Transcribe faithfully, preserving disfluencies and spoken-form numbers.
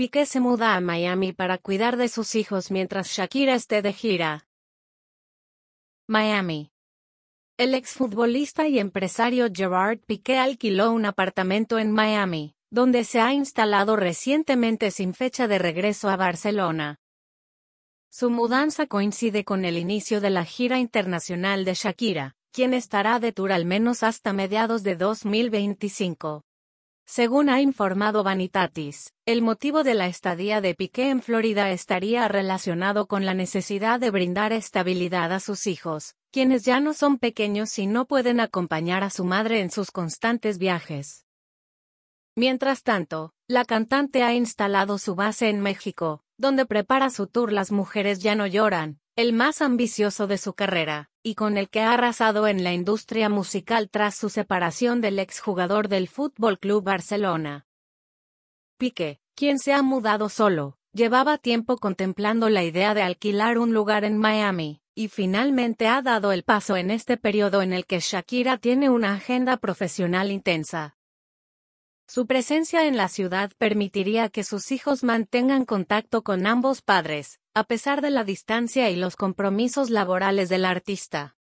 Piqué se muda a Miami para cuidar de sus hijos mientras Shakira esté de gira. Miami. El exfutbolista y empresario Gerard Piqué alquiló un apartamento en Miami, donde se ha instalado recientemente sin fecha de regreso a Barcelona. Su mudanza coincide con el inicio de la gira internacional de Shakira, quien estará de tour al menos hasta mediados de dos mil veinticinco. Según ha informado Vanitatis, el motivo de la estadía de Piqué en Florida estaría relacionado con la necesidad de brindar estabilidad a sus hijos, quienes ya no son pequeños y no pueden acompañar a su madre en sus constantes viajes. Mientras tanto, la cantante ha instalado su base en México, donde prepara su tour Las Mujeres Ya No Lloran, el más ambicioso de su carrera, y con el que ha arrasado en la industria musical tras su separación del exjugador del Fútbol Club Barcelona. Piqué, quien se ha mudado solo, llevaba tiempo contemplando la idea de alquilar un lugar en Miami, y finalmente ha dado el paso en este periodo en el que Shakira tiene una agenda profesional intensa. Su presencia en la ciudad permitiría que sus hijos mantengan contacto con ambos padres, a pesar de la distancia y los compromisos laborales del artista.